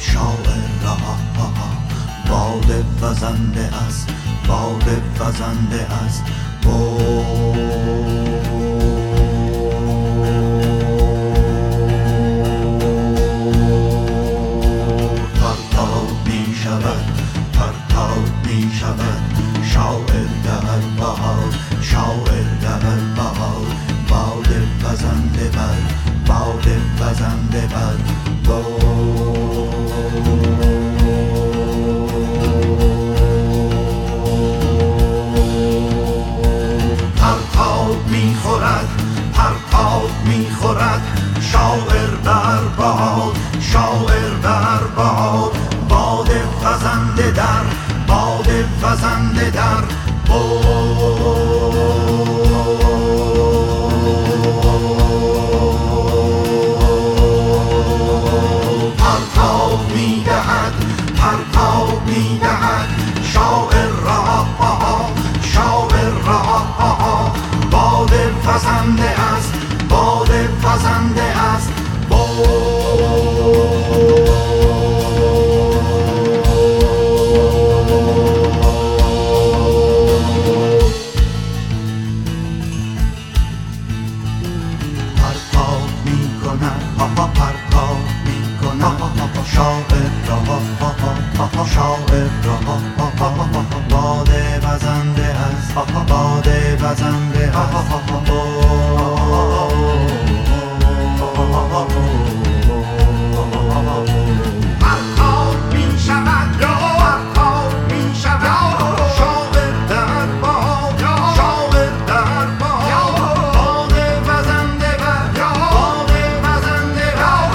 شاعر را باد وزنده است، باد وزنده است. پرتاب می شود، پرتاب می شود. شاعر در بهار، شاعر در بهار. باد وزنده بر، باد وزنده بر. پرتاب می خورد، پرتاب می خورد. شاعر در بهار، شاعر در بهار. باد وزنده در، باد وزنده در. پرتاب می دهد، پرتاب می دهد. شاعر را شاعر را باد وزنده است، باد وزنده است. پرتاب می کند، پرتاب می کند. شاعر را، شاعر را باد وزنده است، باد وزنده است. پرتاب می شود، پرتاب می شود. شاعر در باد، شاعر در باد. باد وزنده بر، باد وزنده بر.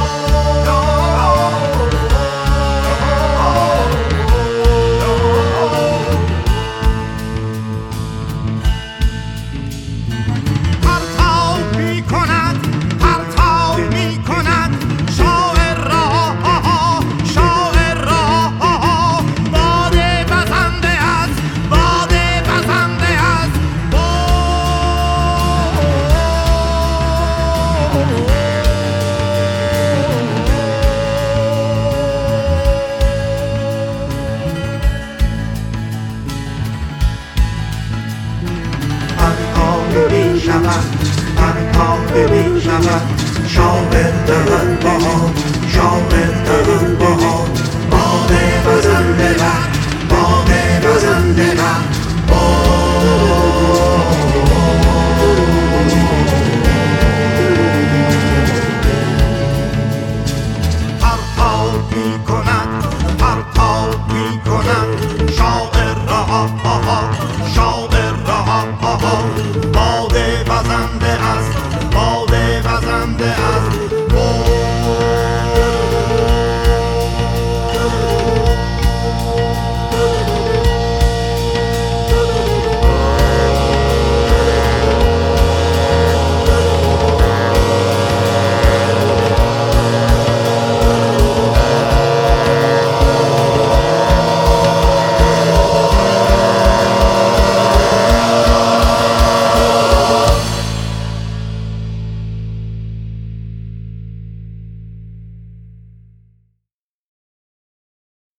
پرتاب می کند، پرتاب می کند. شاعر را، شاعر را باد وزنده است، باد وزنده است. پرتاب می شود، پرتاب می شود. شاعر در بهار، شاعر در بهار. باد وزنده بر، باد وزنده بر. پرتاب می کند.